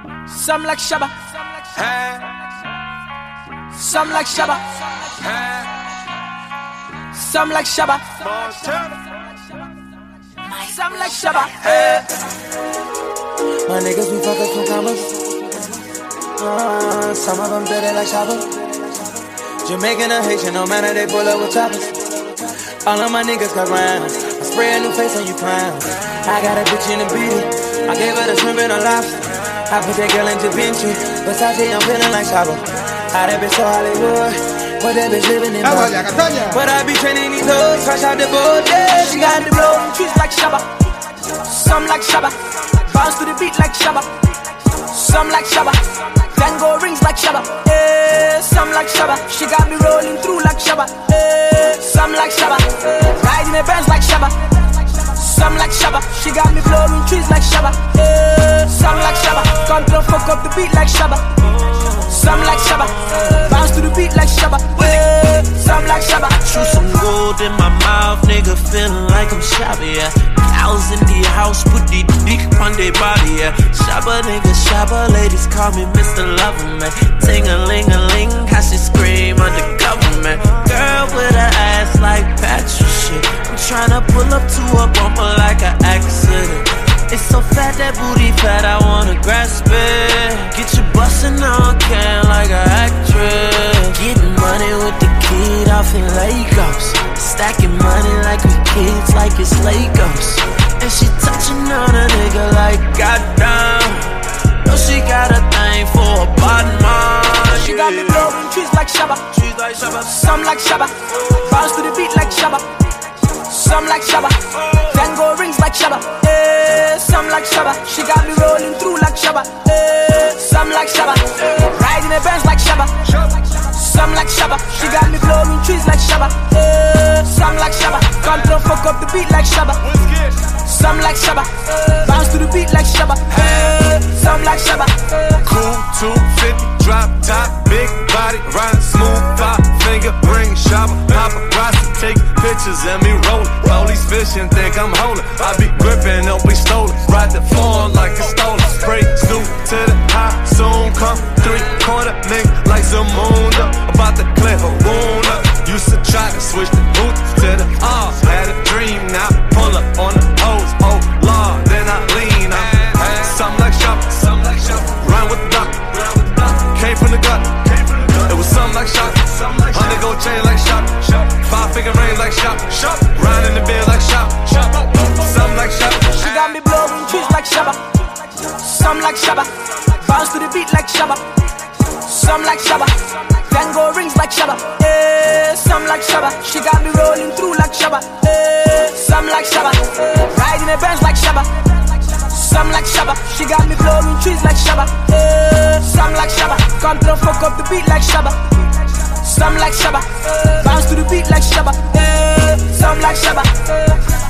Some like Shabba. Some like Shabba. Some like Shabba. Some like Shabba. My niggas be fucking from commas. Some of them dirty like Shabba. Jamaican or Haitian, no matter, they pull up with choppers. All of my niggas got rounds. I spray a new face on you clowns. I got a bitch in the beat. I gave her the shrimp and a lobster. I put that girl in Da Vinci. Versace, I'm feeling like Shabba. How that bitch so Hollywood. But that bitch living in Boston. But I be training these hoes, fresh out the boat, yeah. She got the blow and trees like Shabba. Some like Shabba. Bounce to the beat like Shabba. Some like Shabba. Tango rings like Shabba. Some like Shabba. She got me rolling through like Shabba. Some like Shabba. Riding the Benz like Shabba. Some like Shabba. She got me blowing trees like Shabba. Some like Shabba. Control fuck up the beat like Shabba. Some like Shabba. Bounce to the beat like Shabba. Some like Shabba. Chew some gold in my mouth, nigga, feeling like I'm Shabba, yeah. Cows in the house, put the dick on their body, yeah. Shabba, nigga, Shabba, ladies call me Mr. Loverman. Ting-a-ling-a-ling, how she scream under government. Girl with her ass like Patrick shit. I'm tryna pull up to a bumper like an accident. It's so fat, that booty fat, I wanna grasp it. Get you bustin' on can like an actress. Getting money with the kid off in Lagos. Stacking money like we kids, like it's Legos. And she touching on a nigga like goddamn. No, she got a thing for a bottom man. She got me blowing trees like Shabba. Trees like Shabba. Some like Shabba. Bounce to the beat like Shabba. Some like Shabba. Tango rings like Shabba. Some like Shabba. She got me rolling through like Shabba. Some like Shabba. Riding the Benz like Shabba. Some like Shabba. She got me blowing trees like Shabba. Some like Shabba. Control fuck up the beat like Shabba. Some like Shabba. Bounce to the beat like Shabba. Some like Shabba. Cool 250, drop top, big body, ride smooth, 5-finger ring, Shabba, paparazzi, take pictures and me rollin'. Police fishing, think I'm holding. I be gripping, don't be stolen. Ride the phone like it's stolen. Spray Snoop to the high, soon come 3-quarter link like some moon up. About to clear her wound up. Used to try to switch the boots to the R. Had a dream, now pull up on the hose. Oh Lord, then I lean up. Something like Shabba, something like Shabba. Run with the doctor, came from the gut. It was something like Shabba. 100 gold chain like Shabba. 5-finger ring like Shabba. Round in the bed like Shabba. Something like Shabba. She got me blowing trees like Shabba. Some like Shabba. Bounce to the beat like Shabba. Some like Shabba. Tango rings like Shabba. Some like Shabba. She got me rolling through like Shabba. Some like Shabba. Riding the Benz like Shabba. Some like Shabba. She got me blowing trees like Shabba. Some like Shabba. Control fuck up the beat like Shabba. Some like Shabba. Bounce to the beat like Shabba. Some like Shabba.